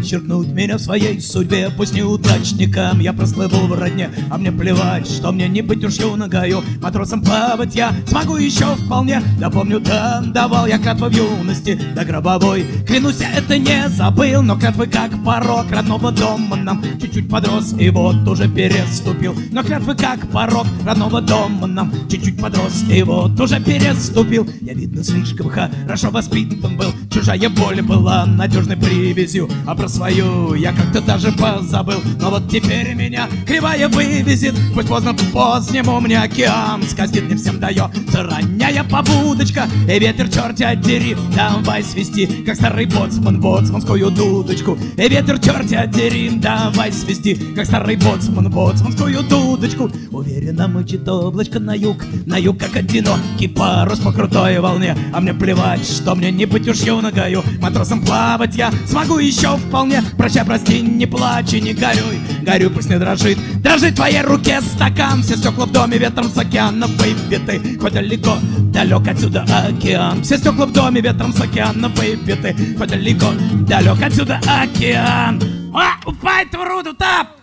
Подчеркнуть меня в своей судьбе, пусть неудачником я прослывал в родне. А мне плевать, что мне не быть уж юногою, матросом плавать я смогу еще вполне. Да помню, да, давал я клятвы в юности до гробовой. Клянусь, я это не забыл, но клятвы как порог родного дома нам чуть-чуть подрос и вот уже переступил. Но клятвы как порог родного дома нам чуть-чуть подрос и вот уже переступил. Я, видно, слишком хорошо воспитан был, чужая боль была надежной привязью, а про свою я как-то даже позабыл. Но вот теперь меня кривая вывезет, пусть поздно позднему мне океан скользит, не всем дает ранняя побудочка. И ветер, черт дери, давай свисти, как старый боцман боцманскую дудочку. И ветер, черт дери, давай свисти, как старый боцман боцманскую дудочку. Уверенно мычит облачко на юг, как одинокий парус по крутой волне. А мне плевать, что мне не быть уж юногою, матросом плавать я смогу еще вполне. Прощай, прости, не плачь и не горюй, горюй, пусть не дрожит, дрожит в твоей руке стакан. Все стекла в доме ветром с океана выбиты, хоть далеко, далек отсюда океан. Все стекла в доме ветром с океана выбиты, хоть далеко, далек отсюда океан. Упать в руду, тап!